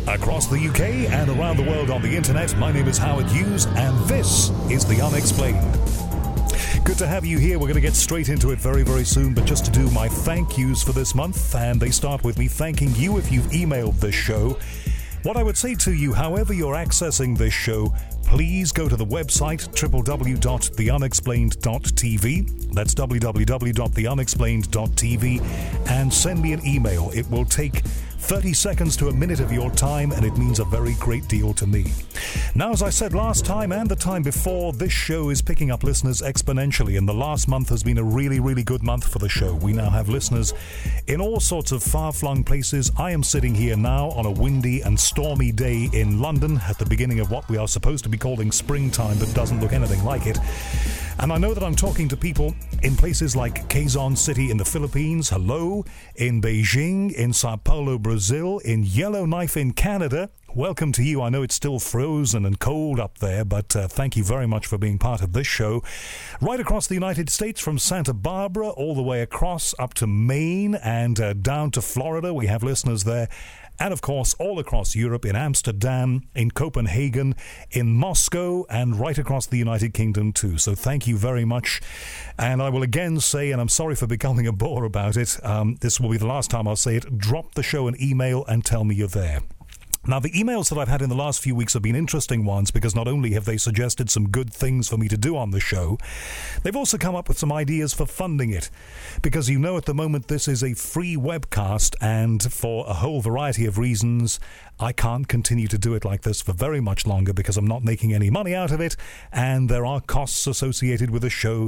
Across the UK and around the world on the internet, my name is Howard Hughes, and this is The Unexplained. Good to have you here. We're going to get straight into it very, very soon, but just to do my thank yous for this month, and they start with me thanking you if you've emailed this show. What I would say to you, however you're accessing this show, please go to the website www.theunexplained.tv. That's www.theunexplained.tv, and send me an email. It will take 30 seconds to a minute of your time, and it means a very great deal to me. Now, as I said last time and the time before, this show is picking up listeners exponentially, and the last month has been a really, really good month for the show. We now have listeners in all sorts of far-flung places. I am sitting here now on a windy and stormy day in London at the beginning of what we are supposed to be calling springtime, but doesn't look anything like it. And I know that I'm talking to people in places like Quezon City in the Philippines, hello, in Beijing, in Sao Paulo, Brazil, in Yellowknife in Canada. Welcome to you. I know it's still frozen and cold up there, but thank you very much for being part of this show. Right across the United States, from Santa Barbara all the way across up to Maine and down to Florida, we have listeners there. And, of course, all across Europe, in Amsterdam, in Copenhagen, in Moscow, and right across the United Kingdom, too. So thank you very much. And I will again say, and I'm sorry for becoming a bore about it, this will be the last time I'll say it, drop the show an email and tell me you're there. Now, the emails that I've had in the last few weeks have been interesting ones because not only have they suggested some good things for me to do on the show, they've also come up with some ideas for funding it. Because you know at the moment this is a free webcast, and for a whole variety of reasons, I can't continue to do it like this for very much longer because I'm not making any money out of it, and there are costs associated with the show,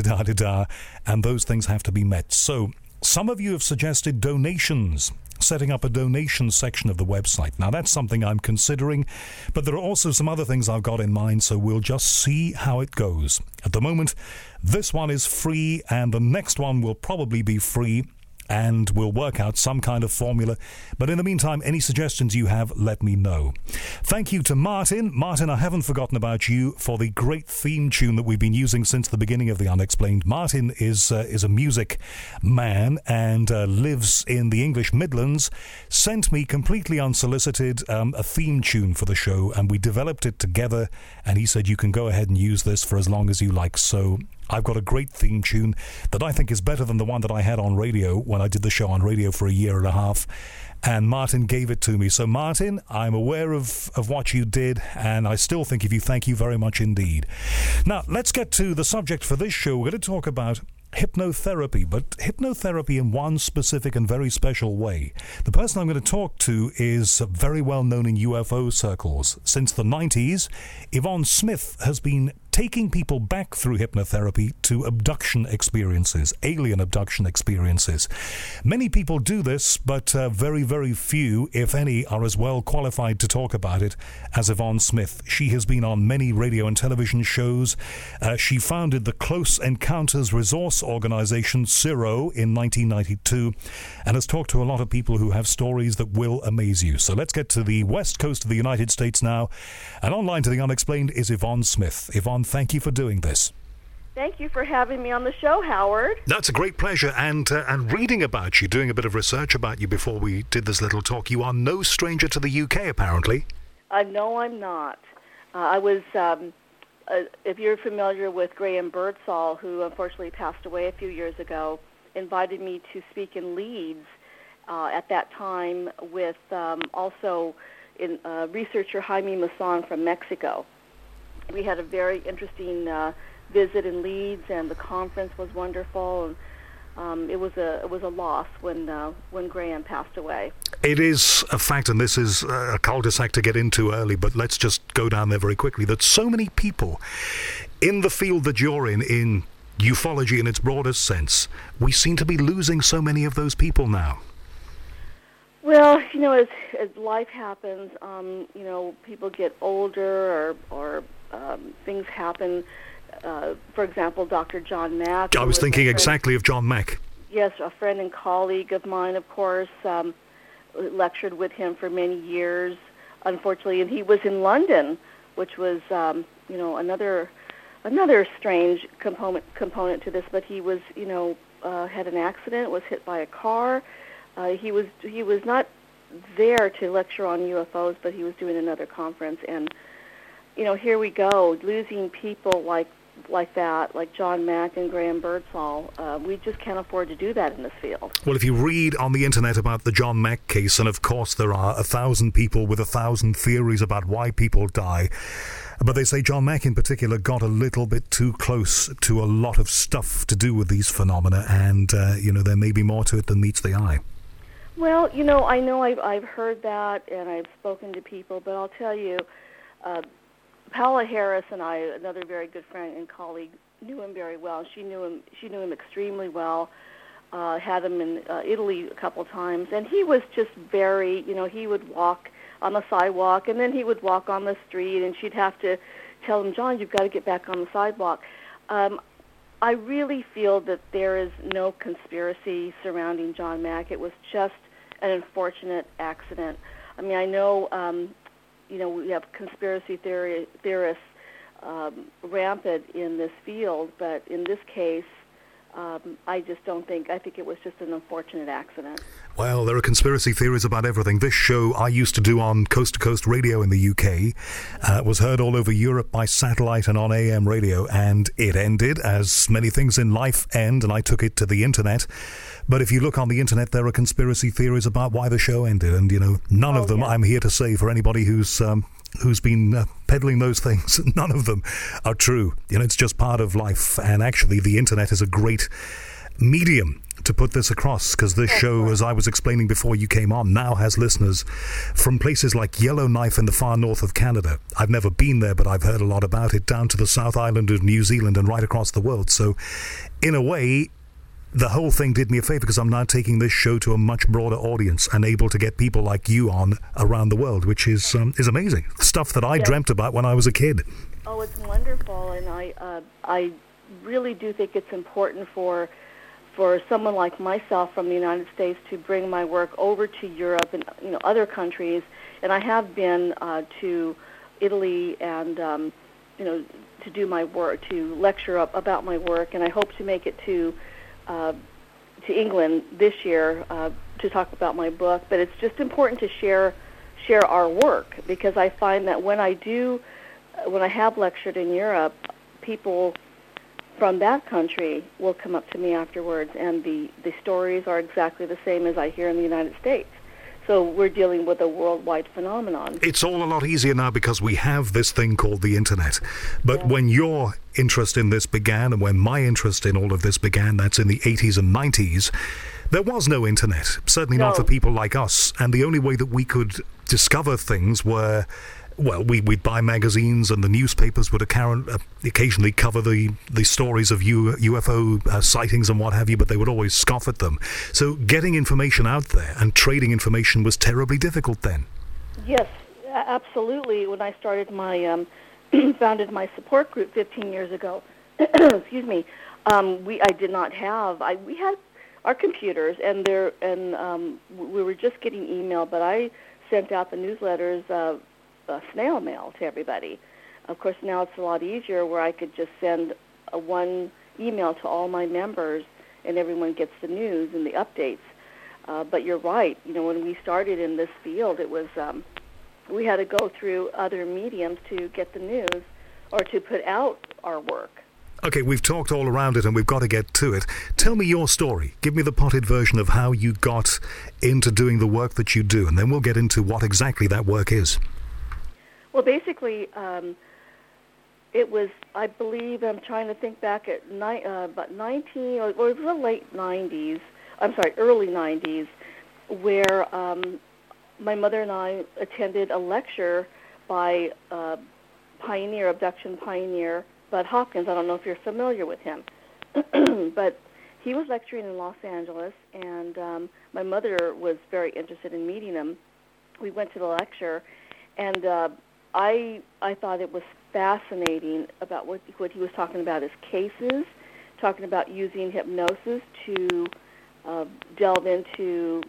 and those things have to be met. So, some of you have suggested donations, setting up a donation section of the website. Now, that's something I'm considering, but there are also some other things I've got in mind, so we'll just see how it goes. At the moment, this one is free, and the next one will probably be free, and we'll work out some kind of formula. But in the meantime, any suggestions you have, let me know. Thank you to Martin. Martin, I haven't forgotten about you for the great theme tune that we've been using since the beginning of The Unexplained. Martin is a music man and lives in the English Midlands. Sent me completely unsolicited a theme tune for the show, and we developed it together, and he said you can go ahead and use this for as long as you like. So I've got a great theme tune that I think is better than the one that I had on radio when I did the show on radio for a year and a half, and Martin gave it to me. So Martin, I'm aware of what you did, and I still think of you. Thank you very much indeed. Now, let's get to the subject for this show. We're going to talk about hypnotherapy, but hypnotherapy in one specific and very special way. The person I'm going to talk to is very well known in UFO circles. Since the 90s, Yvonne Smith has been taking people back through hypnotherapy to abduction experiences, alien abduction experiences. Many people do this, but very, very few, if any, are as well qualified to talk about it as Yvonne Smith. She has been on many radio and television shows. She founded the Close Encounters Resource Organization, CIRO, in 1992, and has talked to a lot of people who have stories that will amaze you. So let's get to the west coast of the United States now, and online to The Unexplained is Yvonne Smith. Yvonne, thank you for doing this. Thank you for having me on the show, Howard. That's a great pleasure. And reading about you, doing a bit of research about you before we did this little talk, you are no stranger to the UK, apparently. No, I'm not. I was, if you're familiar with Graham Birdsall, who unfortunately passed away a few years ago, invited me to speak in Leeds at that time with also researcher Jaime Maussan from Mexico. We had a very interesting visit in Leeds, and the conference was wonderful. And it was a loss when Graham passed away. It is a fact, and this is a cul-de-sac to get into early, but let's just go down there very quickly, that so many people in the field that you're in ufology in its broadest sense, we seem to be losing so many of those people now. Well, as life happens, people get older or things happen. For example, Dr. John Mack. I was thinking exactly of John Mack. Yes, a friend and colleague of mine, of course, lectured with him for many years, unfortunately, and he was in London, which was, another strange component to this. But he was, had an accident, was hit by a car. He was not there to lecture on UFOs, but he was doing another conference. And, here we go, losing people like that, like John Mack and Graham Birdsall. We just can't afford to do that in this field. Well, if you read on the internet about the John Mack case, and of course there are 1,000 people with 1,000 theories about why people die, but they say John Mack in particular got a little bit too close to a lot of stuff to do with these phenomena, and, there may be more to it than meets the eye. Well, I know I've heard that, and I've spoken to people, but I'll tell you, Paola Harris and I, another very good friend and colleague, knew him very well. She knew him extremely well. Had him in Italy a couple times, and he was just very, he would walk on the sidewalk, and then he would walk on the street, and she'd have to tell him, John, you've got to get back on the sidewalk. I really feel that there is no conspiracy surrounding John Mack. It was just an unfortunate accident. I mean, I know, we have conspiracy theorists rampant in this field, but in this case, I just don't think, I think it was just an unfortunate accident. Well, there are conspiracy theories about everything. This show I used to do on Coast to Coast Radio in the UK was heard all over Europe by satellite and on AM radio, and it ended, as many things in life end, and I took it to the internet. But if you look on the internet, there are conspiracy theories about why the show ended, and, none of them, I'm here to say, for anybody who's been peddling those things, none of them are true. It's just part of life. And actually, the internet is a great medium to put this across, because this show, as I was explaining before you came on, now has listeners from places like Yellowknife in the far north of Canada. I've never been there, but I've heard a lot about it, down to the South Island of New Zealand and right across the world. So, in a way, the whole thing did me a favor, because I'm now taking this show to a much broader audience and able to get people like you on around the world, which is amazing. Stuff that I dreamt about when I was a kid. Oh, it's wonderful, and I really do think it's important for someone like myself from the United States to bring my work over to Europe and other countries. And I have been to Italy and to do my work, to lecture about my work, and I hope to make it to England this year to talk about my book. But it's just important to share our work, because I find that when I have lectured in Europe, people from that country will come up to me afterwards, and the stories are exactly the same as I hear in the United States. So we're dealing with a worldwide phenomenon. It's all a lot easier now because we have this thing called the internet. But when your interest in this began, and when my interest in all of this began, that's in the 80s and 90s, there was no internet, certainly not for people like us. And the only way that we could discover things were, we'd buy magazines, and the newspapers would occasionally cover the stories of UFO sightings and what have you, but they would always scoff at them. So getting information out there and trading information was terribly difficult then. Yes, absolutely. When I started my founded my support group 15 years ago, excuse me, I did not have. We had our computers, and we were just getting email, but I sent out the newsletters. Snail mail to everybody. Of course, now it's a lot easier, where I could just send one email to all my members, and everyone gets the news and the updates. But you're right. When we started in this field, it was we had to go through other mediums to get the news or to put out our work. Okay, we've talked all around it, and we've got to get to it. Tell me your story. Give me the potted version of how you got into doing the work that you do, and then we'll get into what exactly that work is. Well, basically, it was, I believe, I'm trying to think back at about it was the late 90s, early 90s, where my mother and I attended a lecture by abduction pioneer, Bud Hopkins. I don't know if you're familiar with him, but he was lecturing in Los Angeles, and my mother was very interested in meeting him. We went to the lecture, and I thought it was fascinating about what he was talking about, his cases, talking about using hypnosis to delve into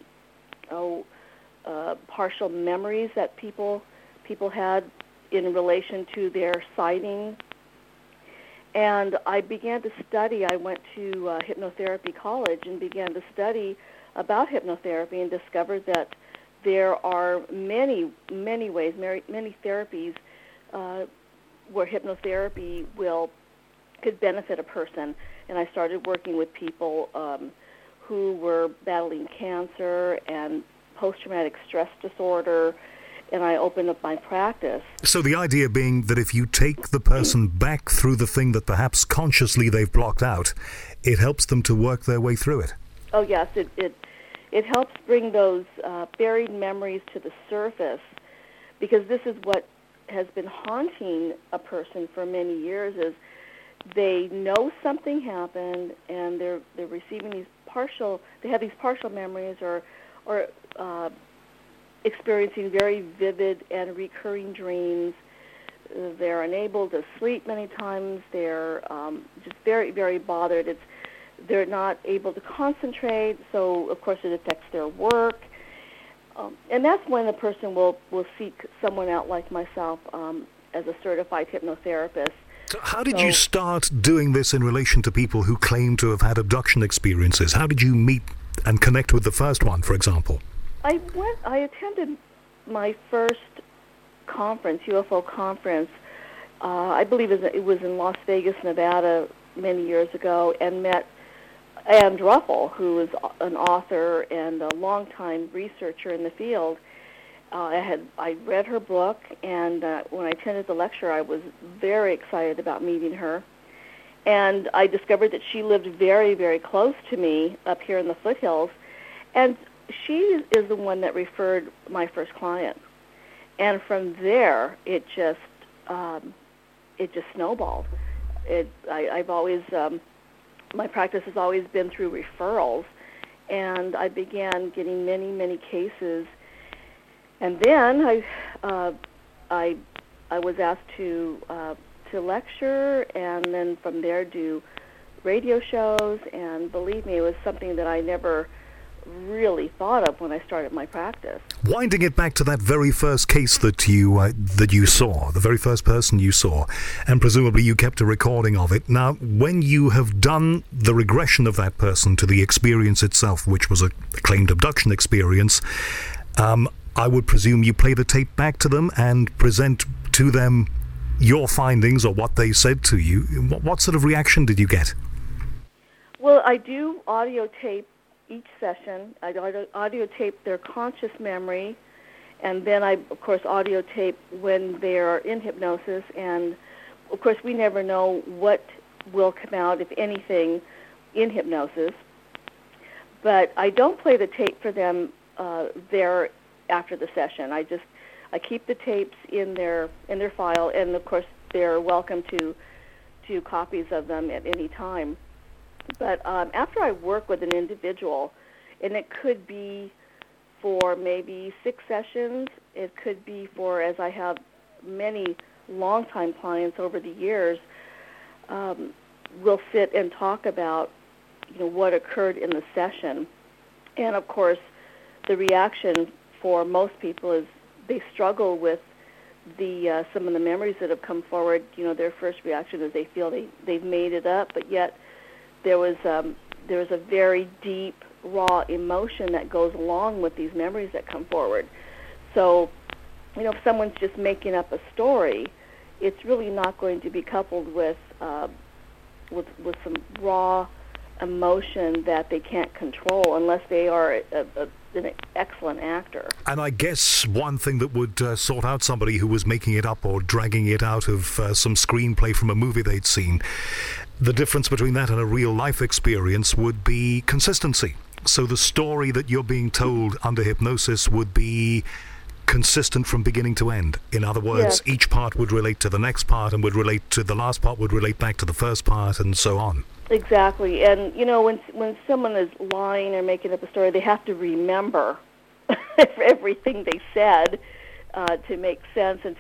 partial memories that people had in relation to their sighting. And I began to study. I went to hypnotherapy college and began to study about hypnotherapy, and discovered that there are many ways, many therapies where hypnotherapy could benefit a person. And I started working with people who were battling cancer and post-traumatic stress disorder, and I opened up my practice. So the idea being that if you take the person back through the thing that perhaps consciously they've blocked out, it helps them to work their way through it. Oh yes, it helps bring those buried memories to the surface, because this is what has been haunting a person for many years. Is they know something happened and they're receiving these partial memories or experiencing very vivid and recurring dreams. They're unable to sleep many times. They're just very, very bothered. They're not able to concentrate, so of course it affects their work. And that's when the person will seek someone out like myself as a certified hypnotherapist. So how did you start doing this in relation to people who claim to have had abduction experiences? How did you meet and connect with the first one, for example? I attended my first conference, UFO conference, I believe it was in Las Vegas, Nevada, many years ago, and met Ann Druffel, who is an author and a longtime researcher in the field. I read her book, and when I attended the lecture, I was very excited about meeting her. And I discovered that she lived very, very close to me up here in the foothills, and she is the one that referred my first client. And from there, it just snowballed. I've always my practice has always been through referrals, and I began getting many, many cases. And then I was asked to lecture, and then from there do radio shows. And believe me, it was something that I never really thought of when I started my practice. Winding it back to that very first case that you saw, the very first person you saw, and presumably you kept a recording of it. Now, when you have done the regression of that person to the experience itself, which was a claimed abduction experience, I would presume you play the tape back to them and present to them your findings or what they said to you. What sort of reaction did you get? Well, I do audio tape each session. I audio tape their conscious memory, and then I, of course, audio tape when they are in hypnosis. And, of course, we never know what will come out, if anything, in hypnosis. But I don't play the tape for them there after the session. I keep the tapes in their file, and, of course, they're welcome to copies of them at any time. But after I work with an individual, and it could be for maybe 6 sessions, it could be for, as I have many longtime clients over the years, we'll sit and talk about what occurred in the session. And, of course, the reaction for most people is they struggle with some of the memories that have come forward. Their first reaction is they feel they've made it up, but yet there was a very deep, raw emotion that goes along with these memories that come forward. So, if someone's just making up a story, it's really not going to be coupled with some raw emotion that they can't control unless they are an excellent actor. And I guess one thing that would sort out somebody who was making it up or dragging it out of some screenplay from a movie they'd seen, the difference between that and a real life experience would be consistency. So the story that you're being told under hypnosis would be consistent from beginning to end. In other words, yes, each part would relate to the next part and would relate to the last part, would relate back to the first part, and so on. Exactly. And, when someone is lying or making up a story, they have to everything they said to make sense and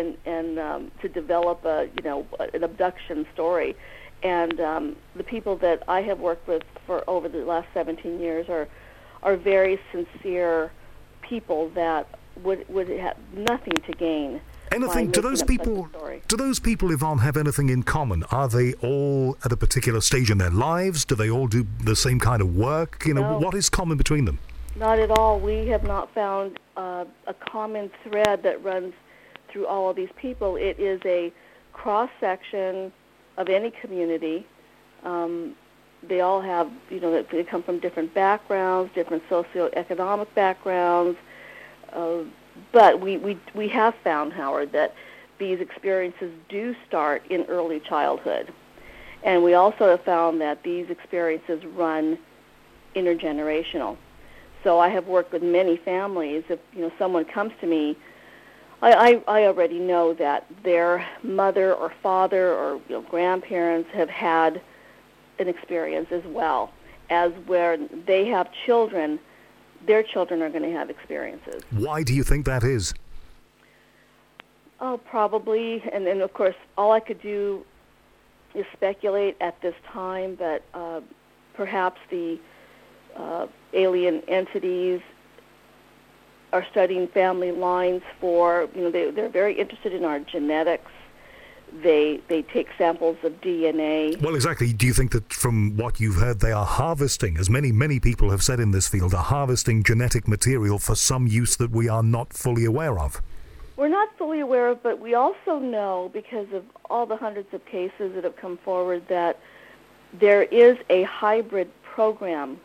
to develop an abduction story. And the people that I have worked with for over the last 17 years are very sincere people that would have nothing to gain. Anything? Do those people, Yvonne, have anything in common? Are they all at a particular stage in their lives? Do they all do the same kind of work? No. What is common between them? Not at all. We have not found a common thread that runs through all of these people. It is a cross-section of any community. They all have, they come from different backgrounds, different socioeconomic backgrounds. But we have found, Howard, that these experiences do start in early childhood. And we also have found that these experiences run intergenerational. So I have worked with many families. If someone comes to me, I already know that their mother or father or grandparents have had an experience as well, as where they have children, their children are going to have experiences. Why do you think that is? Oh, probably, and of course, all I could do is speculate at this time, but perhaps the alien entities are studying family lines for, they're very interested in our genetics. They take samples of DNA. Well, exactly. Do you think that from what you've heard, they are harvesting, as many people have said in this field, are harvesting genetic material for some use that we are not fully aware of? We're not fully aware of, but we also know, because of all the hundreds of cases that have come forward, that there is a hybrid program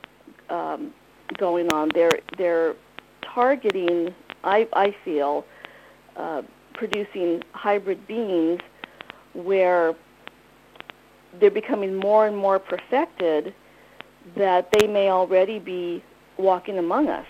going on. They're targeting, I feel, producing hybrid beings where they're becoming more and more perfected, that they may already be walking among us.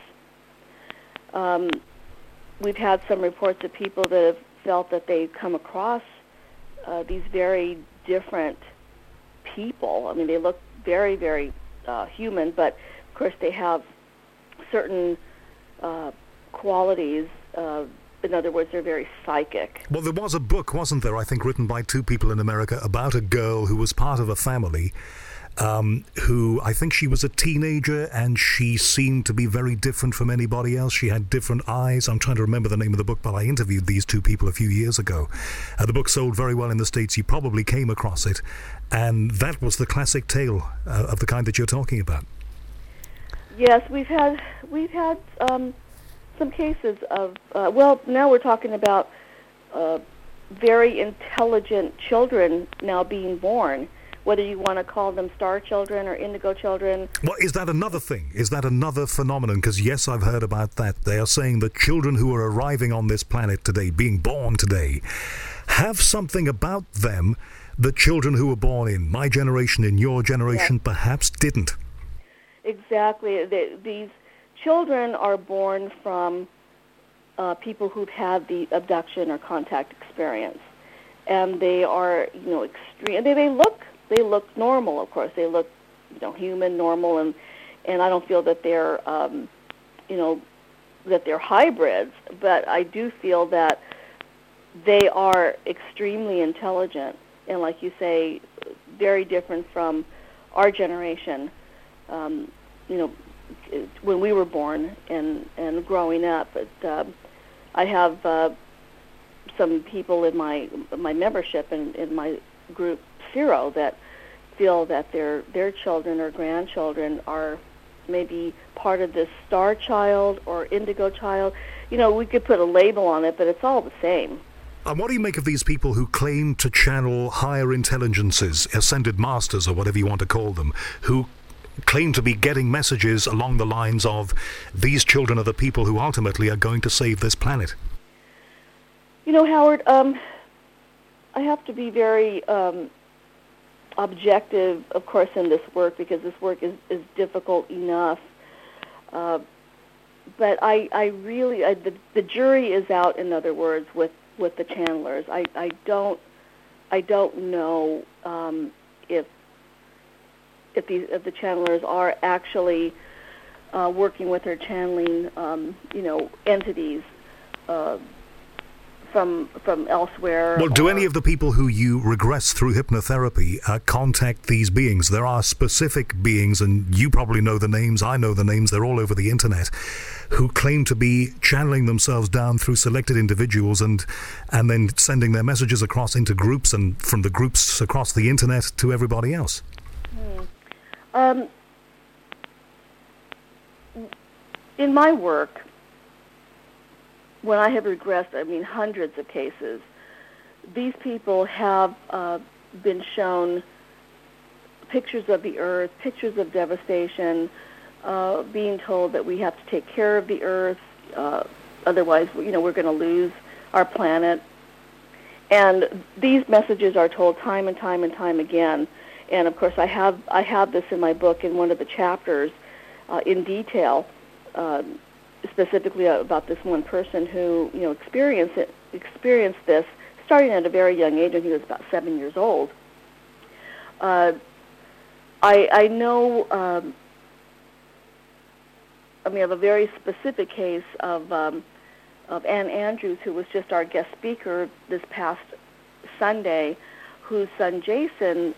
We've had some reports of people that have felt that they've come across these very different people. I mean, they look very, very human, but of course they have certain qualities. In other words, they're very psychic. Well, there was a book, wasn't there, I think, written by two people in America about a girl who was part of a family who, I think she was a teenager, and she seemed to be very different from anybody else. She had different eyes. I'm trying to remember the name of the book, but I interviewed these two people a few years ago. The book sold very well in the States. You probably came across it. And that was the classic tale of the kind that you're talking about. Yes, we've had some cases of, now we're talking about very intelligent children now being born, whether you want to call them star children or indigo children. Well, is that another thing? Is that another phenomenon? Because, yes, I've heard about that. They are saying that children who are arriving on this planet today, being born today, have something about them that children who were born in my generation, in your generation, yes, perhaps didn't. Exactly. These children are born from people who've had the abduction or contact experience, and they are, extreme. They look normal. Of course, they look, human, normal, and I don't feel that they're, that they're hybrids. But I do feel that they are extremely intelligent, and like you say, very different from our generation. When we were born and growing up. But I have some people in my membership in my group Zero that feel that their children or grandchildren are maybe part of this star child or indigo child. We could put a label on it, but it's all the same. And what do you make of these people who claim to channel higher intelligences, ascended masters or whatever you want to call them, who claim to be getting messages along the lines of these children are the people who ultimately are going to save this planet? Howard, I have to be very objective, of course, in this work, because this work is difficult enough. But I really, the jury is out, in other words, with the channelers. I don't know if the channelers are actually working with or channeling, entities from elsewhere. Well, do any of the people who you regress through hypnotherapy contact these beings? There are specific beings, and you probably know the names, I know the names, they're all over the internet, who claim to be channeling themselves down through selected individuals and then sending their messages across into groups, and from the groups across the internet to everybody else. in my work, when I have regressed, hundreds of cases, these people have been shown pictures of the earth, pictures of devastation, being told that we have to take care of the earth, otherwise, we're going to lose our planet. And these messages are told time and time and time again. And of course, I have this in my book in one of the chapters in detail, specifically about this one person who experienced this starting at a very young age, when he was about 7 years old. I know. I have a very specific case of Ann Andrews, who was just our guest speaker this past Sunday, whose son Jason,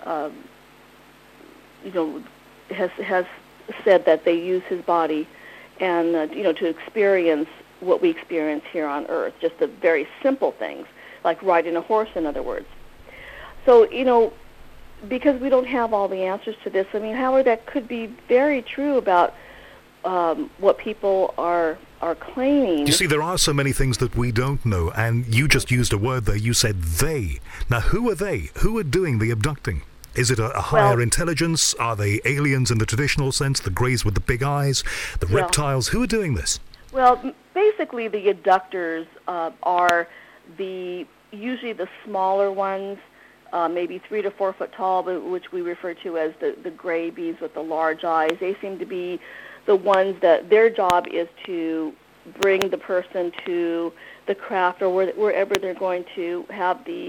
has said that they use his body and to experience what we experience here on Earth, just the very simple things like riding a horse, in other words. So because we don't have all the answers to this, Howard, that could be very true about what people are claiming. You see, there are so many things that we don't know, and you just used a word there. You said they. Now, who are they? Who are doing the abducting? Is it a higher intelligence? Are they aliens in the traditional sense, the greys with the big eyes, the reptiles? Who are doing this? Well, basically the abductors are usually the smaller ones, maybe 3 to 4 foot tall, which we refer to as the gray bees with the large eyes. They seem to be the ones that their job is to bring the person to the craft or wherever they're going to have the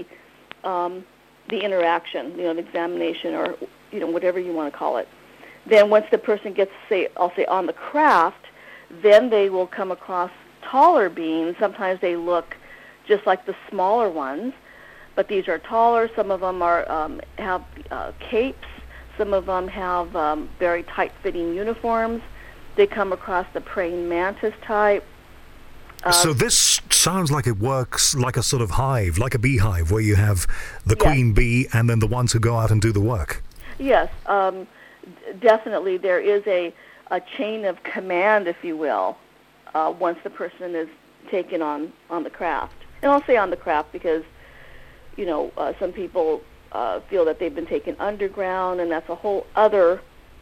interaction, the examination, or whatever you want to call it. Then once the person gets, I'll say on the craft, then they will come across taller beings. Sometimes they look just like the smaller ones, but these are taller. Some of them have capes. Some of them have very tight-fitting uniforms. They come across the praying mantis type. So this sounds like it works like a sort of hive, like a beehive, where you have the queen bee and then the ones who go out and do the work. Yes, definitely. There is a chain of command, if you will, once the person is taken on the craft. And I'll say on the craft because, some people feel that they've been taken underground, and that's a whole other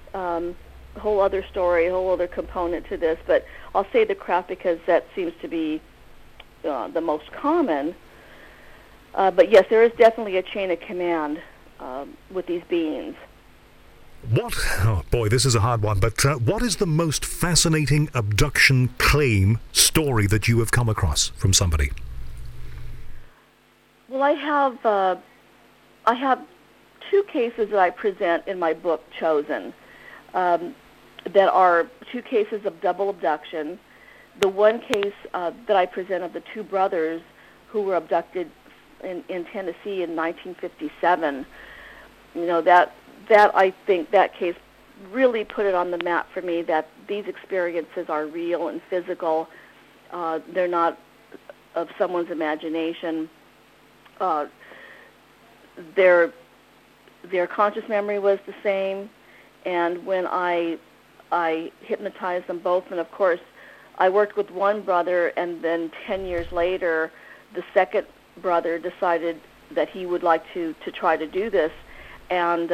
story, a whole other component to this. But I'll say the craft because that seems to be the most common. But yes, there is definitely a chain of command with these beings. Oh boy, this is a hard one, but what is the most fascinating abduction claim story that you have come across from somebody? Well, I have 2 cases that I present in my book, Chosen, that are 2 cases of double abduction. The one case that I present of the 2 brothers who were abducted in Tennessee in 1957, that I think that case really put it on the map for me that these experiences are real and physical. They're not of someone's imagination. Their conscious memory was the same, and when I hypnotized them both, and of course I worked with one brother, and then 10 years later the second brother decided that he would like to try to do this, and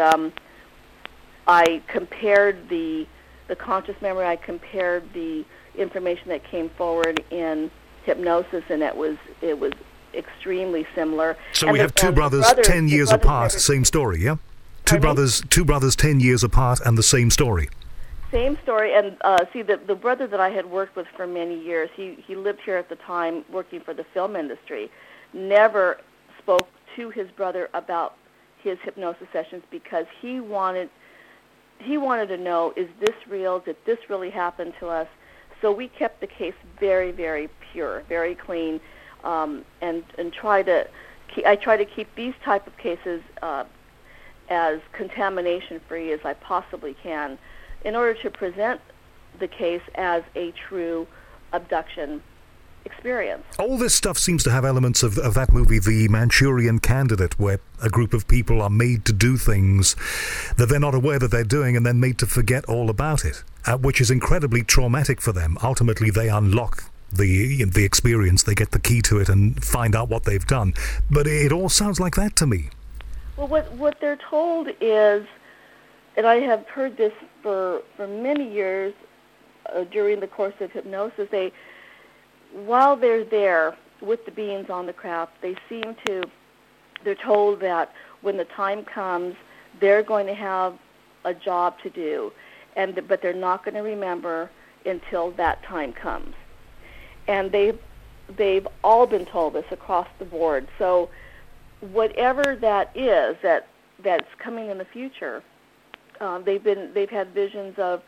I compared the conscious memory, I compared the information that came forward in hypnosis, and it was extremely similar. So and we have 2 brothers 10 years apart, same story, yeah? Two brothers 10 years apart and the same story. Same story, and see, the brother that I had worked with for many years, he lived here at the time working for the film industry, never spoke to his brother about his hypnosis sessions because he wanted to know, is this real? Did this really happen to us? So we kept the case very, very pure, very clean, and I try to keep these type of cases as contamination-free as I possibly can in order to present the case as a true abduction experience. All this stuff seems to have elements of that movie, The Manchurian Candidate, where a group of people are made to do things that they're not aware that they're doing and then made to forget all about it. which is incredibly traumatic for them. Ultimately, they unlock the experience, they get the key to it and find out what they've done. But it all sounds like that to me. Well, what they're told is, and I have heard this for many years during the course of hypnosis, while they're there with the beings on the craft, they're told that when the time comes, they're going to have a job to do, but they're not going to remember until that time comes. And they've all been told this across the board. So whatever that is that's coming in the future, they've had visions of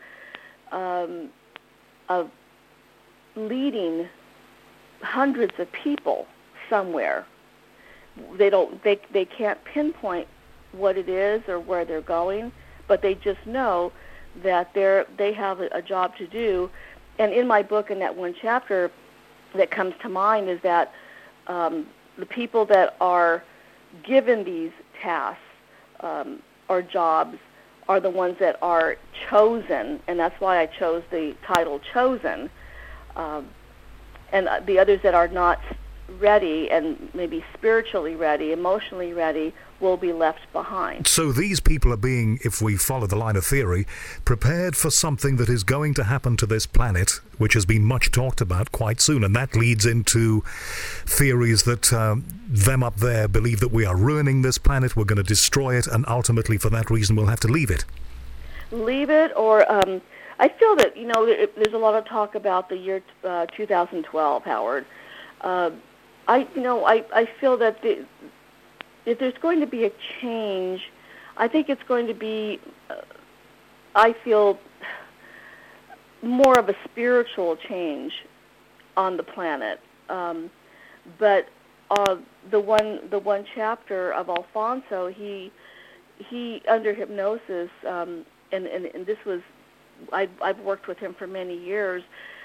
leading hundreds of people somewhere. They can't pinpoint what it is or where they're going, but they just know that they have a job to do. And in my book, in that one chapter that comes to mind, is that the people that are given these tasks or jobs are the ones that are chosen, and that's why I chose the title Chosen. And the others that are not ready and maybe spiritually ready, emotionally ready, will be left behind. So these people are being, if we follow the line of theory, prepared for something that is going to happen to this planet, which has been much talked about quite soon, and that leads into theories that them up there believe that we are ruining this planet, we're going to destroy it, and ultimately for that reason we'll have to leave it. Leave it, or I feel that, there's a lot of talk about the year 2012, Howard. I feel that if there's going to be a change, I think it's going to be, I feel, more of a spiritual change on the planet. But the one chapter of Alfonso, he under hypnosis, and this was, I've worked with him for many years.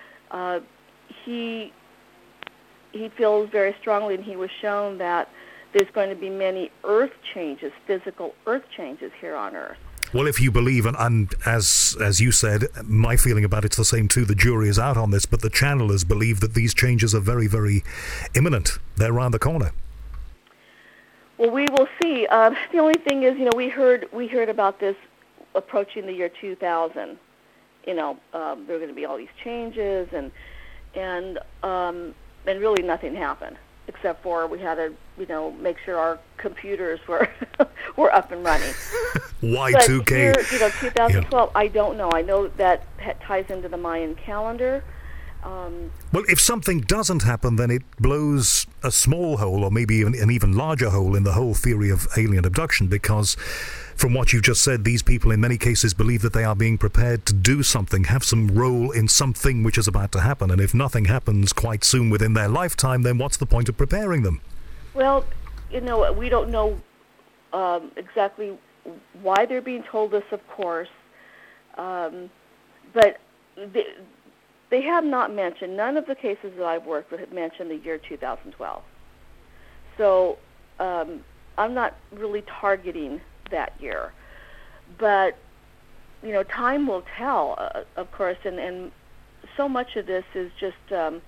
He feels very strongly, and he was shown that there's going to be many earth changes, physical earth changes here on Earth. Well, if you believe, and as you said, my feeling about it's the same too, the jury is out on this, but the channelers believe that these changes are very, very imminent. They're around the corner. Well, we will see. The only thing is, we heard about this approaching the year 2000. There are going to be all these changes, and really nothing happened, except for we had to, make sure our computers were up and running. Y2K. But here, 2012, yeah. I don't know. I know that ties into the Mayan calendar. Well, if something doesn't happen, then it blows a small hole, or maybe an even larger hole in the whole theory of alien abduction, because from what you've just said, these people in many cases believe that they are being prepared to do something, have some role in something which is about to happen, and if nothing happens quite soon within their lifetime, then what's the point of preparing them? Well, we don't know exactly why they're being told this, of course, but they have not mentioned, none of the cases that I've worked with have mentioned the year 2012. So I'm not really targeting that year. But, time will tell, of course, and so much of this is just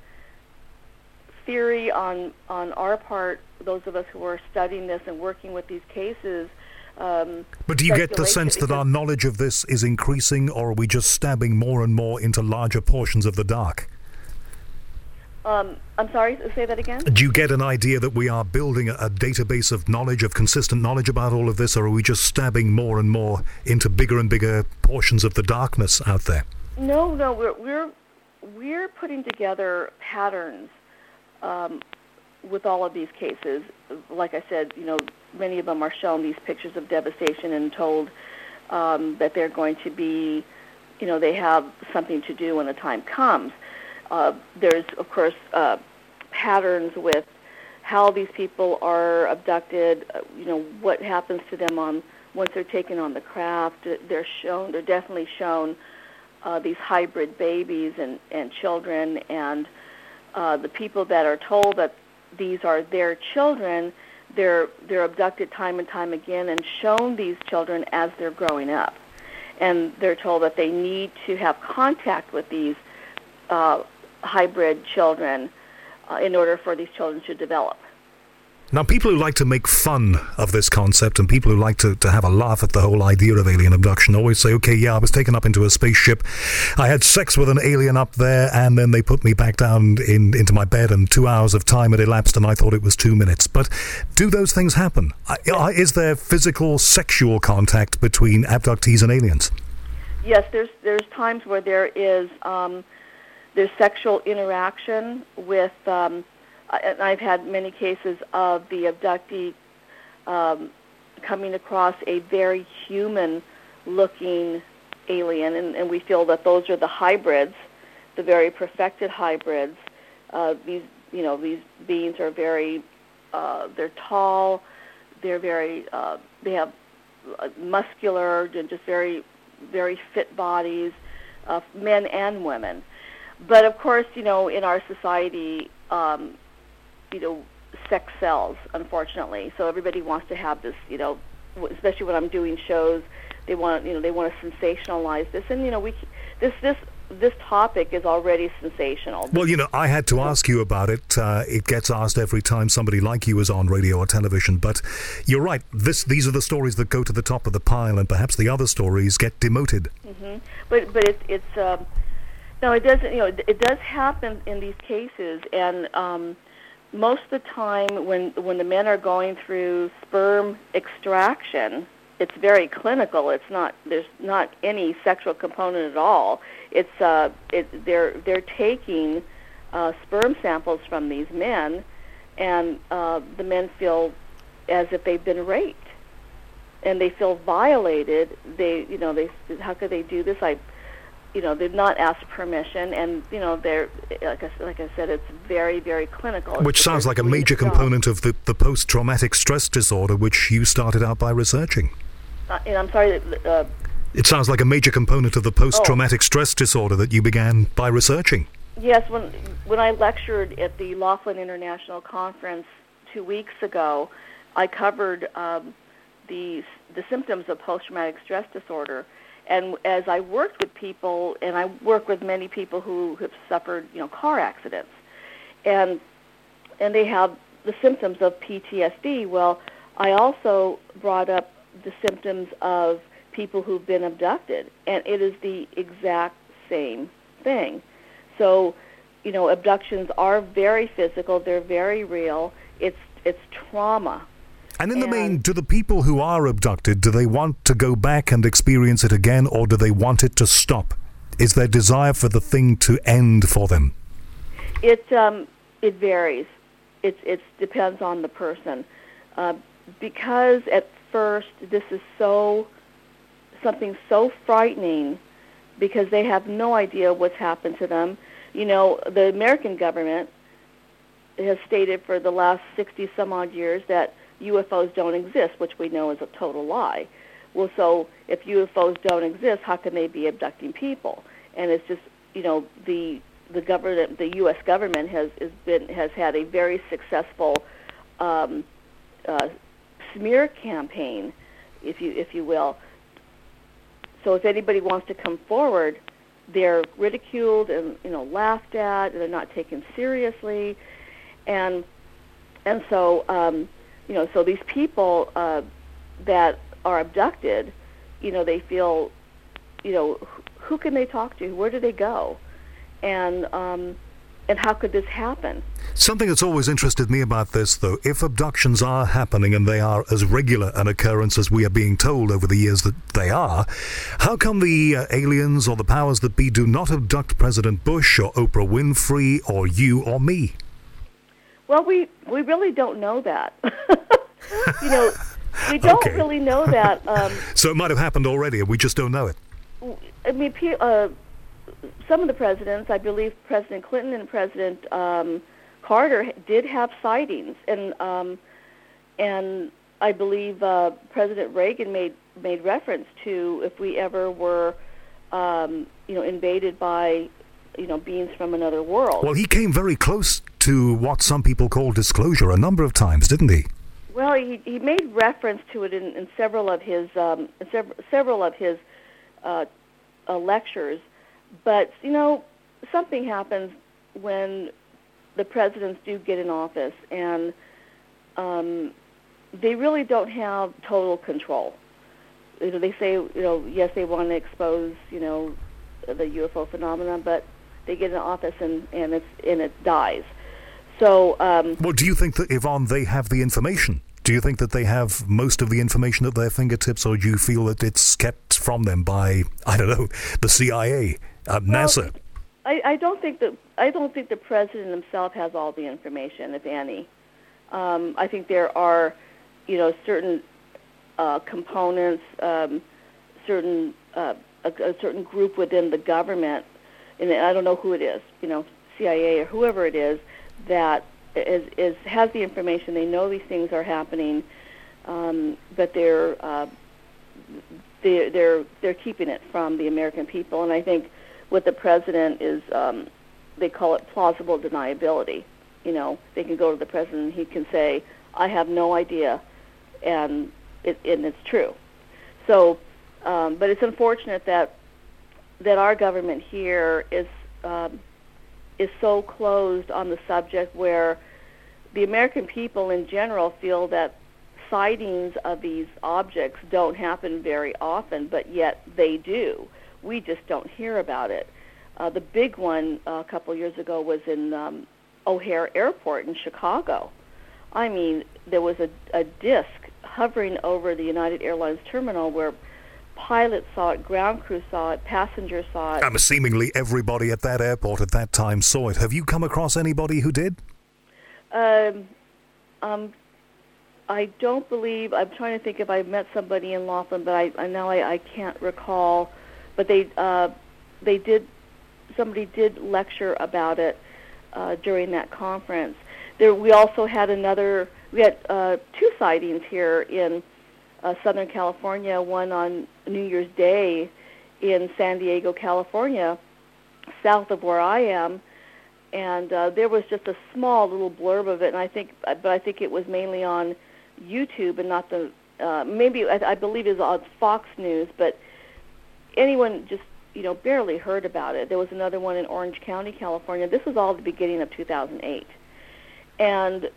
theory on our part, those of us who are studying this and working with these cases. But do you get the sense that our knowledge of this is increasing, or are we just stabbing more and more into larger portions of the dark? I'm sorry, say that again? Do you get an idea that we are building a database of knowledge, of consistent knowledge about all of this, or are we just stabbing more and more into bigger and bigger portions of the darkness out there? No, we're putting together patterns with all of these cases. Like I said, many of them are shown these pictures of devastation and told that they're going to be, they have something to do when the time comes. There's, of course, patterns with how these people are abducted, what happens to them once they're taken on the craft. They're definitely shown these hybrid babies and children, and the people that are told that these are their children, they're abducted time and time again and shown these children as they're growing up. and they're told that they need to have contact with these hybrid children in order for these children to develop. Now, people who like to make fun of this concept and people who like to have a laugh at the whole idea of alien abduction always say, okay, yeah, I was taken up into a spaceship, I had sex with an alien up there, and then they put me back down into my bed, and 2 hours of time had elapsed and I thought it was 2 minutes. But do those things happen? Is there physical, sexual contact between abductees and aliens? Yes, there's times where there is there's sexual interaction with I've had many cases of the abductee coming across a very human-looking alien, and we feel that those are the hybrids, the very perfected hybrids. These beings are very, they're tall, they're very, they have muscular and just very, very fit bodies, men and women. But of course, in our society, sex sells, unfortunately. So everybody wants to have this, especially when I'm doing shows, they want to sensationalize this, and this topic is already sensational. Well, I had to ask you about it. It gets asked every time somebody like you is on radio or television. But you're right. These are the stories that go to the top of the pile, and perhaps the other stories get demoted. Mm-hmm. But it's no, it doesn't. It does happen in these cases, and most of the time when the men are going through sperm extraction, it's very clinical. There's not any sexual component at all. They're taking sperm samples from these men, and the men feel as if they've been raped, and they feel violated. How could they do this? They've not asked permission, and they're like I said, it's very, very clinical. Which sounds like a major component of the post-traumatic stress disorder, which you started out by researching. And I'm sorry. It sounds like a major component of the post-traumatic stress disorder that you began by researching. Yes, when I lectured at the Laughlin International Conference 2 weeks ago, I covered the symptoms of post-traumatic stress disorder. And as I worked with people, and I work with many people who have suffered, car accidents, and they have the symptoms of PTSD. Well, I also brought up the symptoms of people who've been abducted, and it is the exact same thing. So, abductions are very physical; they're very real. It's trauma. And in the main, do the people who are abducted, do they want to go back and experience it again, or do they want it to stop? Is there desire for the thing to end for them? It varies. It depends on the person. Because at first this is something so frightening, because they have no idea what's happened to them. The American government has stated for the last 60 some odd years that UFOs don't exist, which we know is a total lie. Well, so if UFOs don't exist, how can they be abducting people? And it's just, the government, the U.S. government has had a very successful smear campaign, if you will. So if anybody wants to come forward, they're ridiculed and laughed at, and they're not taken seriously, and so. So these people that are abducted, they feel, who can they talk to? Where do they go? And how could this happen? Something that's always interested me about this, though, if abductions are happening and they are as regular an occurrence as we are being told over the years that they are, how come the aliens or the powers that be do not abduct President Bush or Oprah Winfrey or you or me? Well, we really don't know that. We don't really know that. So it might have happened already, and we just don't know it. I mean, some of the presidents, I believe President Clinton and President Carter did have sightings, and I believe President Reagan made reference to if we ever were, invaded by, beings from another world. Well, he came very close to what some people call disclosure a number of times, didn't he? Well, he made reference to it in several of his lectures. But, something happens when the presidents do get in office, and they really don't have total control. They say, yes, they want to expose, the UFO phenomenon, but they get in office and it dies. So, well, do you think that, Yvonne, they have the information? Do you think that they have most of the information at their fingertips, or do you feel that it's kept from them by, I don't know, the CIA, NASA? I don't think the president himself has all the information, if any. I think there are, certain components, a certain group within the government, and I don't know who it is, CIA or whoever it is, that has the information. They know these things are happening, but they're keeping it from the American people. And I think what the president is, they call it plausible deniability. They can go to the president and he can say, "I have no idea," and it's true. So, but it's unfortunate that our government here is so closed on the subject, where the American people in general feel that sightings of these objects don't happen very often, but yet they do. We just don't hear about it. The big one a couple years ago was in O'Hare Airport in Chicago. I mean, there was a disc hovering over the United Airlines terminal where pilots saw it, ground crew saw it, passengers saw it. Seemingly everybody at that airport at that time saw it. Have you come across anybody who did? I don't believe. I'm trying to think if I met somebody in Laughlin, but I can't recall. But somebody did lecture about it during that conference. We also had two sightings here in Southern California, one on New Year's Day in San Diego, California, south of where I am, and there was just a small little blurb of it, and I think it was mainly on YouTube and not the I believe it was on Fox News, but anyone just barely heard about it. There was another one in Orange County, California. This was all the beginning of 2008, and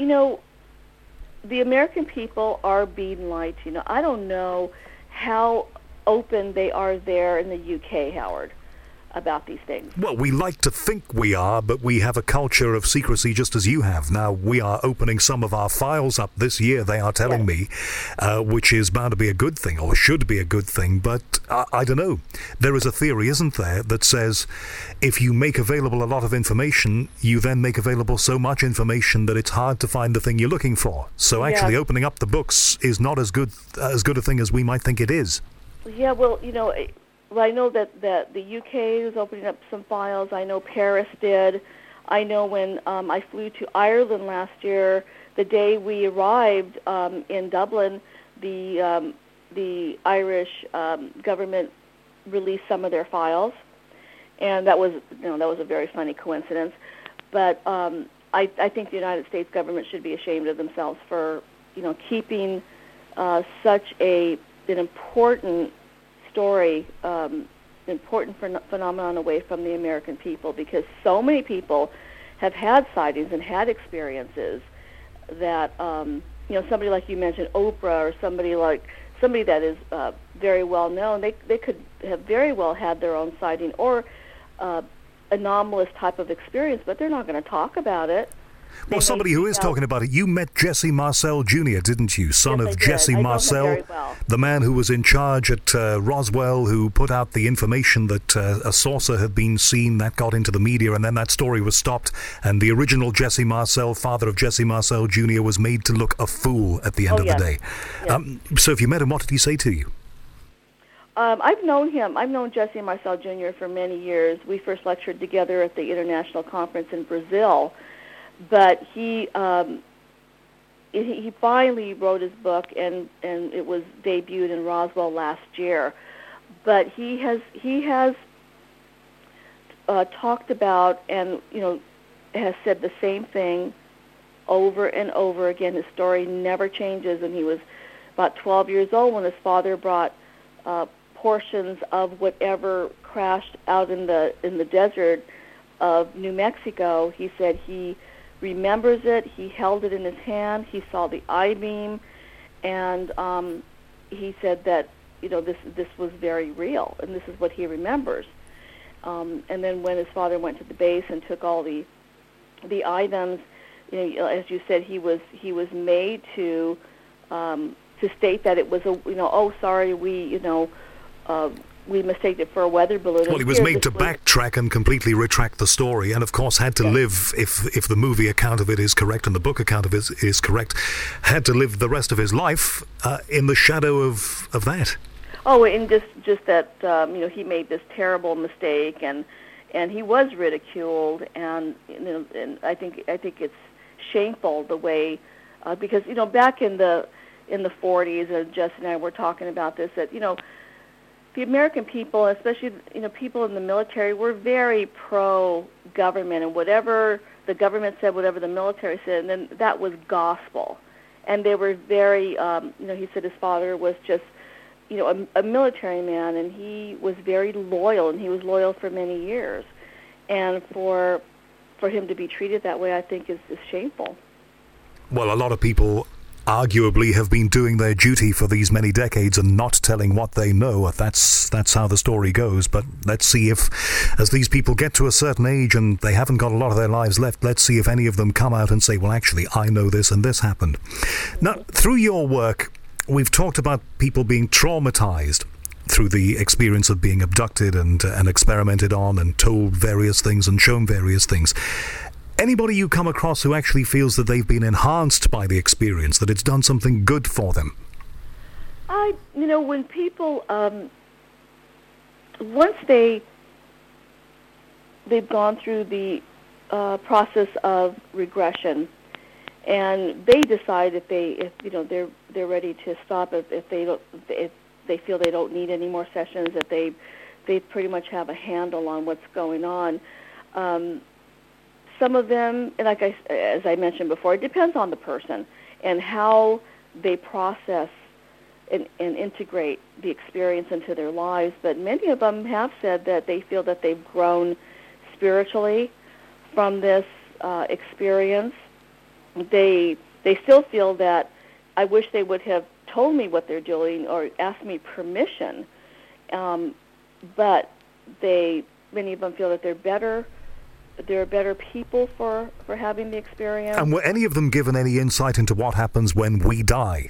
the American people are being lied to. I don't know how open they are there in the UK, Howard, about these things. Well, we like to think we are, but we have a culture of secrecy just as you have. Now, we are opening some of our files up this year, they are telling me, which is bound to be a good thing, or should be a good thing, but I don't know. There is a theory, isn't there, that says if you make available a lot of information, you then make available so much information that it's hard to find the thing you're looking for. So actually opening up the books is not as good a thing as we might think it is. Yeah, well, I know that the UK is opening up some files. I know Paris did. I know when I flew to Ireland last year, the day we arrived in Dublin, the Irish government released some of their files, and that was a very funny coincidence. But I think the United States government should be ashamed of themselves for keeping such an important story, important phenomenon away from the American people, because so many people have had sightings and had experiences that somebody like you mentioned, Oprah, or somebody that is very well known, they could have very well had their own sighting or anomalous type of experience, but they're not going to talk about it. Well, somebody who is talking about it, you met Jesse Marcel Jr., didn't you? Son of Jesse Marcel, the man who was in charge at Roswell, who put out the information that a saucer had been seen. That got into the media, and then that story was stopped, and the original Jesse Marcel, father of Jesse Marcel Jr., was made to look a fool at the end of the day. Yes. So if you met him, what did he say to you? I've known him. I've known Jesse Marcel Jr. for many years. We first lectured together at the International Conference in Brazil. But he finally wrote his book, and it was debuted in Roswell last year. But he has talked about and has said the same thing over and over again. His story never changes, and he was about 12 years old when his father brought portions of whatever crashed out in the desert of New Mexico. He said he remembers it. He held it in his hand. He saw the I-beam, and he said that this was very real, and this is what he remembers. And then when his father went to the base and took all the items, as you said, he was made to state that it was sorry, we mistaked it for a weather balloon. Well, he was made to backtrack and completely retract the story, and of course had to live, if the movie account of it is correct and the book account of it is correct, had to live the rest of his life in the shadow of that. Oh, and just that he made this terrible mistake, and he was ridiculed, and and I think it's shameful the way because back in the 40s, and Justin and I were talking about this, that the American people, especially people in the military, were very pro-government, and whatever the government said, whatever the military said, and then that was gospel. And they were very, he said his father was just, a military man, and he was very loyal, and he was loyal for many years. And for him to be treated that way, I think is shameful. Well, a lot of people arguably have been doing their duty for these many decades and not telling what they know. That's how the story goes. But let's see if, as these people get to a certain age and they haven't got a lot of their lives left, let's see if any of them come out and say, well, actually, I know this and this happened. Now, through your work, we've talked about people being traumatized through the experience of being abducted and experimented on and told various things and shown various things. Anybody you come across who actually feels that they've been enhanced by the experience, that it's done something good for them? When people, once they've gone through the process of regression, and they decide if they're ready to stop, if they feel they don't need any more sessions, that they pretty much have a handle on what's going on. Some of them, and as I mentioned before, it depends on the person and how they process and integrate the experience into their lives. But many of them have said that they feel that they've grown spiritually from this experience. They still feel that I wish they would have told me what they're doing or asked me permission. But many of them feel that they're better. They're better people for having the experience. And were any of them given any insight into what happens when we die?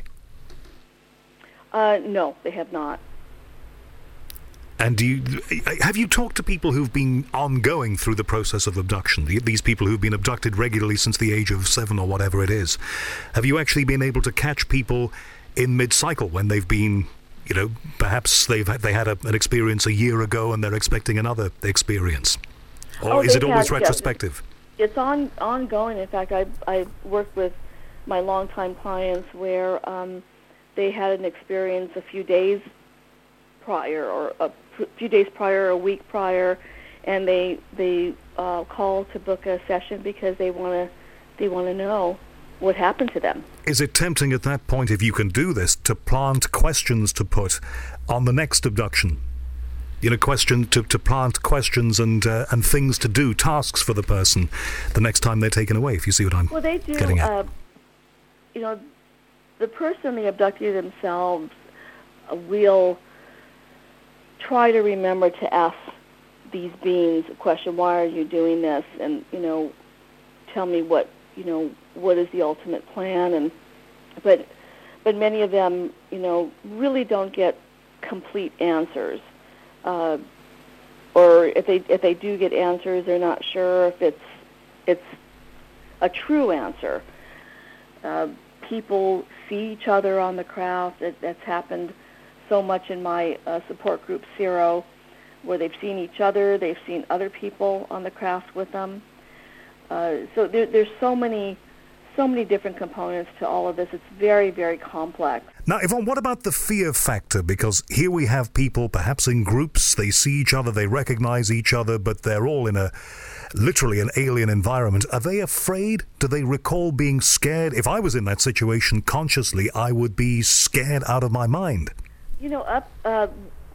No, they have not. And have you talked to people who've been ongoing through the process of abduction? These people who've been abducted regularly since the age of 7 or whatever it is. Have you actually been able to catch people in mid-cycle when they've been, perhaps they had an experience a year ago and they're expecting another experience? Or is it always retrospective? It's ongoing. In fact, I worked with my longtime clients where they had an experience a few days prior, or a few days prior, a week prior, and they call to book a session because they want to know what happened to them. Is it tempting at that point, if you can do this, to plant questions to put on the next abduction? To plant questions and things to do, tasks for the person the next time they're taken away, if you see what I'm getting at. The person, the abductee themselves, will try to remember to ask these beings a question, why are you doing this? And, tell me what is the ultimate plan? But many of them, really don't get complete answers. Or if they do get answers, they're not sure if it's a true answer. People see each other on the craft. That's happened so much in my support group, Zero, where they've seen each other, they've seen other people on the craft with them. So there's so many different components to all of this. It's very, very complex. Now, Yvonne, what about the fear factor? Because here we have people, perhaps in groups, they see each other, they recognize each other, but they're all in literally an alien environment. Are they afraid? Do they recall being scared? If I was in that situation consciously, I would be scared out of my mind.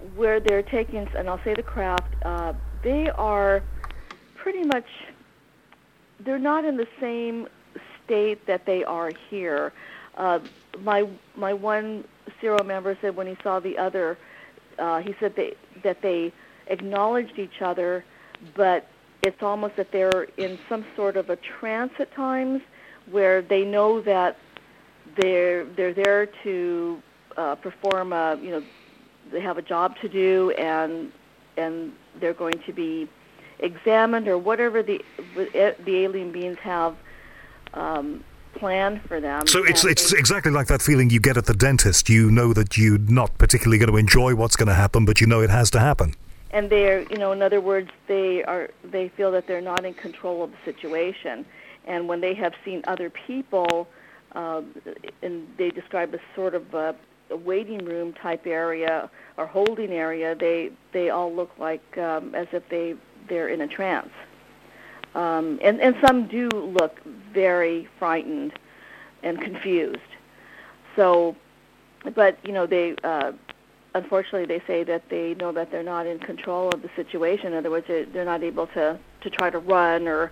where they're taking, and I'll say the craft, they are pretty much, they're not in the same state that they are here. My one CERO member said when he saw the other, he said that they acknowledged each other, but it's almost that they're in some sort of a trance at times, where they know that they're there to perform they have a job to do, and they're going to be examined, or whatever the alien beings have planned for them. So it's exactly like that feeling you get at the dentist. You know that you're not particularly going to enjoy what's going to happen, but you know it has to happen. And they're, in other words, they feel that they're not in control of the situation. And when they have seen other people, and they describe a sort of a waiting room type area or holding area, they all look like as if they're in a trance. And some do look very frightened and confused. So, but they unfortunately they say that they know that they're not in control of the situation. In other words, they're not able to try to run or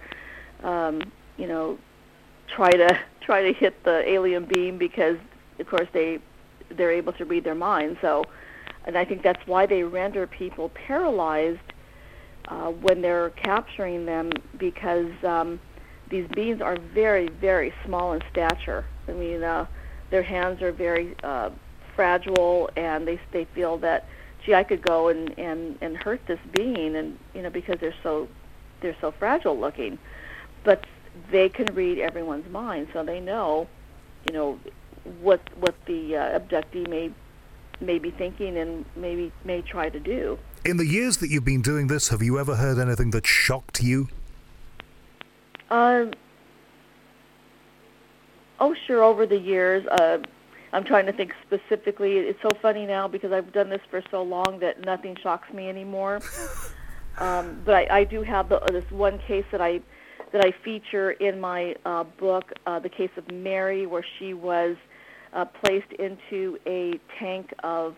try to hit the alien beam, because of course they're able to read their minds. So, and I think that's why they render people paralyzed when they're capturing them, because these beings are very, very small in stature. I mean, their hands are very fragile, and they feel that, gee, I could go and hurt this being, and because they're so fragile looking, but they can read everyone's mind, so they know, what the abductee may be thinking and may try to do. In the years that you've been doing this, have you ever heard anything that shocked you? Oh, sure. Over the years, I'm trying to think specifically. It's so funny now because I've done this for so long that nothing shocks me anymore. But I do have this one case that I feature in my book, the case of Mary, where she was placed into a tank of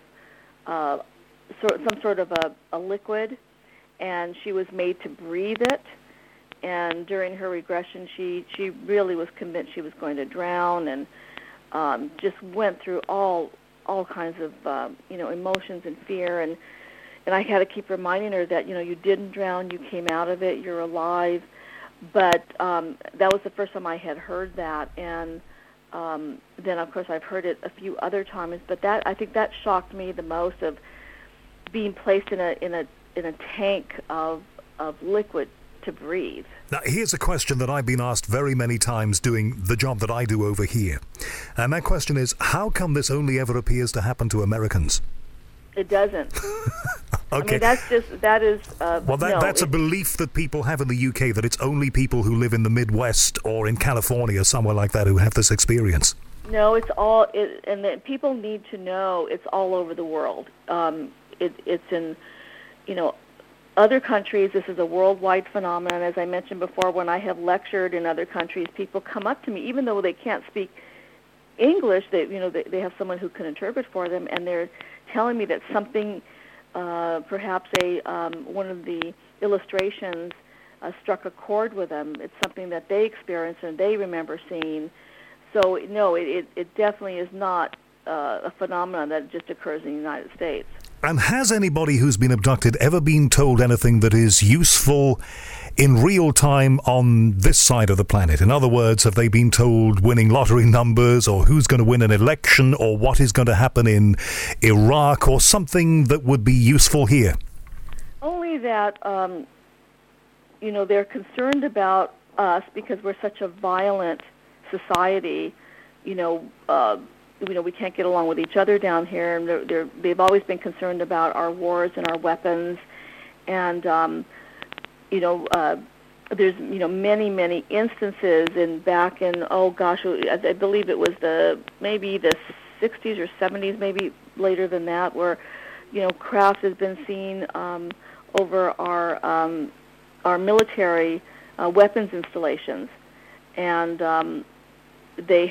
some sort of a liquid, and she was made to breathe it. And during her regression, she really was convinced she was going to drown, and just went through all kinds of emotions and fear. And I had to keep reminding her that you didn't drown, you came out of it, you're alive. But that was the first time I had heard that, and then of course I've heard it a few other times. But I think that shocked me the most, of being placed in a tank of liquid to breathe. Now, here's a question that I've been asked very many times doing the job that I do over here. And that question is, how come this only ever appears to happen to Americans? It doesn't. Okay. I mean, that is... that's a belief that people have in the UK, that it's only people who live in the Midwest or in California, somewhere like that, who have this experience. No, and people need to know it's all over the world. It's in, other countries. This is a worldwide phenomenon. As I mentioned before, when I have lectured in other countries, people come up to me, even though they can't speak English. They have someone who can interpret for them, and they're telling me that something, perhaps one of the illustrations struck a chord with them. It's something that they experienced and they remember seeing. So no, it definitely is not a phenomenon that just occurs in the United States. And has anybody who's been abducted ever been told anything that is useful in real time on this side of the planet? In other words, have they been told winning lottery numbers, or who's going to win an election, or what is going to happen in Iraq, or something that would be useful here? Only that, they're concerned about us because we're such a violent society. We can't get along with each other down here, and they've always been concerned about our wars and our weapons, and there's many instances back in I believe it was maybe the 60s or 70s, maybe later than that, where craft has been seen over our military weapons installations, and they've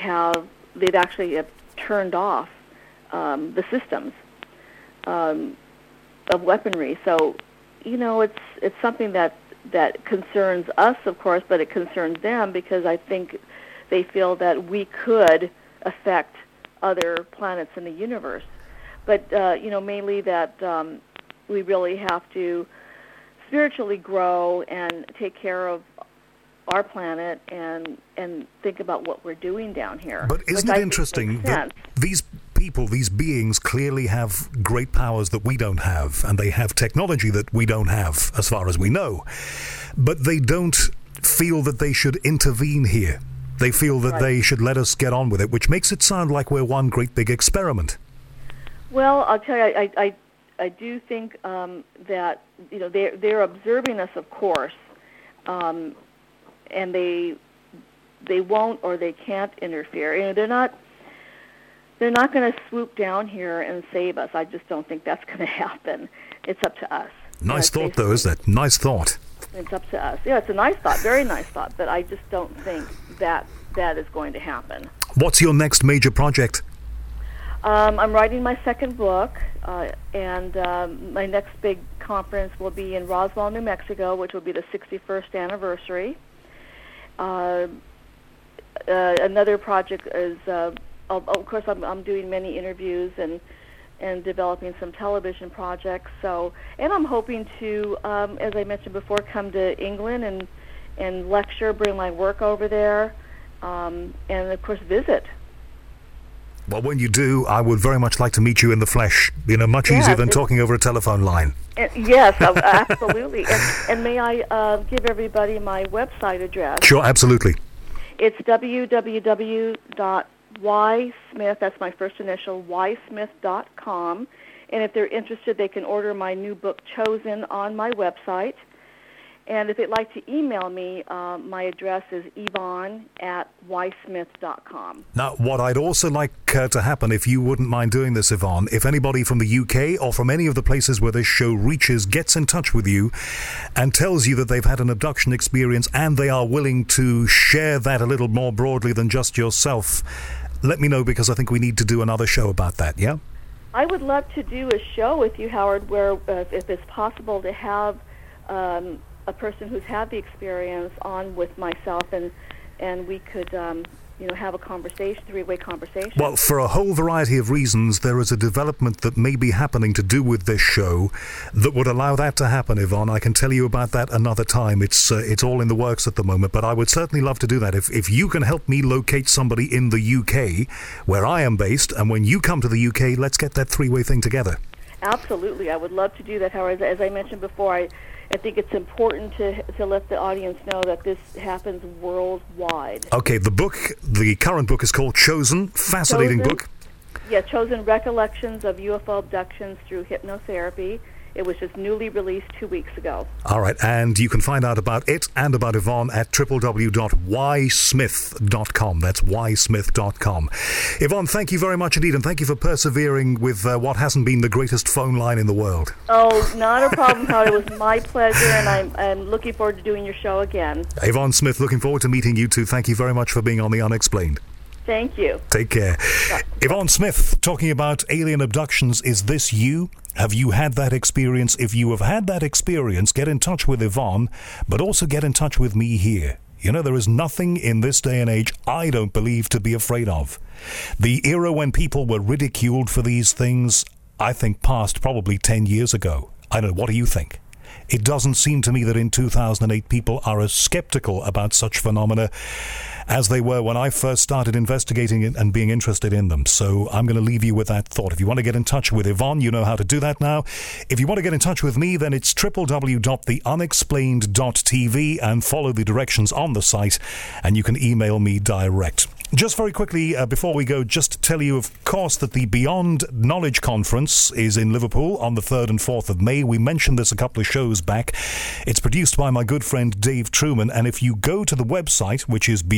actually turned off the systems. weaponry. So, it's something that concerns us, of course, but it concerns them because I think they feel that we could affect other planets in the universe. But, mainly that we really have to spiritually grow and take care of our planet and think about what we're doing down here. But isn't it interesting that these people, these beings, clearly have great powers that we don't have, and they have technology that we don't have, as far as we know, but they don't feel that they should intervene here. They feel that they should let us get on with it, which makes it sound like we're one great big experiment. Well, I'll tell you, I do think that they're observing us, of course, and they won't or they can't interfere. They're not going to swoop down here and save us. I just don't think that's going to happen. It's up to us. Nice thought, though, isn't it? Nice thought. It's up to us. Yeah, it's a nice thought, very nice thought, but I just don't think that is going to happen. What's your next major project? I'm writing my second book, and my next big conference will be in Roswell, New Mexico, which will be the 61st anniversary. Another project is, of course, I'm doing many interviews and developing some television projects. So, and I'm hoping to, as I mentioned before, come to England and lecture, bring my work over there, and of course visit. Well, when you do, I would very much like to meet you in the flesh. Much easier than talking over a telephone line. Yes, absolutely. And may I give everybody my website address? Sure, absolutely. It's www.ysmith, that's my first initial, ysmith.com. And if they're interested, they can order my new book, Chosen, on my website. And if they'd like to email me, my address is yvonne@ysmith.com. Now, what I'd also like to happen, if you wouldn't mind doing this, Yvonne, if anybody from the UK or from any of the places where this show reaches gets in touch with you and tells you that they've had an abduction experience and they are willing to share that a little more broadly than just yourself, let me know, because I think we need to do another show about that, yeah? I would love to do a show with you, Howard, where if it's possible to have a person who's had the experience on with myself, and we could have a conversation, three-way conversation. Well, for a whole variety of reasons, there is a development that may be happening to do with this show that would allow that to happen, Yvonne. I can tell you about that another time. It's all in the works at the moment, but I would certainly love to do that. If you can help me locate somebody in the UK, where I am based, and when you come to the UK, let's get that three-way thing together. Absolutely. I would love to do that, Howard. As I mentioned before, I think it's important to let the audience know that this happens worldwide. Okay, the current book is called Chosen. Fascinating book. Yeah, Chosen: Recollections of UFO Abductions Through Hypnotherapy. It was just newly released 2 weeks ago. All right, and you can find out about it and about Yvonne at www.ysmith.com. That's ysmith.com. Yvonne, thank you very much indeed, and thank you for persevering with what hasn't been the greatest phone line in the world. Oh, not a problem, Howard. It was my pleasure, and I'm looking forward to doing your show again. Yvonne Smith, looking forward to meeting you too. Thank you very much for being on The Unexplained. Thank you. Take care. Bye. Yvonne Smith, talking about alien abductions. Is this you? Have you had that experience? If you have had that experience, get in touch with Yvonne, but also get in touch with me here. There is nothing in this day and age I don't believe to be afraid of. The era when people were ridiculed for these things, I think passed probably 10 years ago. I don't know, what do you think? It doesn't seem to me that in 2008 people are as skeptical about such phenomena as they were when I first started investigating it and being interested in them. So I'm going to leave you with that thought. If you want to get in touch with Yvonne, you know how to do that now. If you want to get in touch with me, then it's www.theunexplained.tv and follow the directions on the site, and you can email me direct. Just very quickly, before we go, just to tell you, of course, that the Beyond Knowledge Conference is in Liverpool on the 3rd and 4th of May. We mentioned this a couple of shows back. It's produced by my good friend Dave Truman, and if you go to the website, which is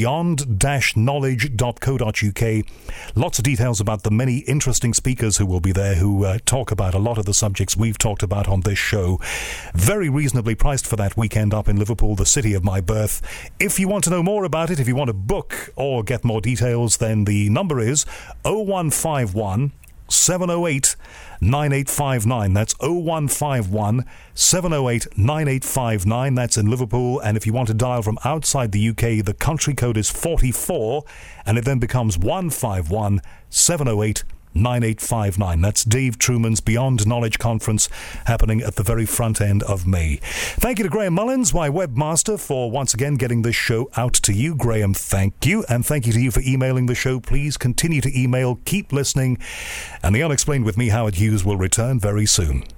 beyond-knowledge.co.uk, lots of details about the many interesting speakers who will be there who talk about a lot of the subjects we've talked about on this show. Very reasonably priced for that weekend up in Liverpool, the city of my birth. If you want to know more about it, if you want to book or get more details, then the number is 0151 9859. That's 0151 708 9859. That's in Liverpool. And if you want to dial from outside the UK, the country code is 44, and it then becomes 151 708 9859. That's Dave Truman's Beyond Knowledge Conference happening at the very front end of May. Thank you to Graham Mullins, my webmaster, for once again getting this show out to you. Graham, thank you. And thank you to you for emailing the show. Please continue to email, keep listening, and The Unexplained with me, Howard Hughes, will return very soon.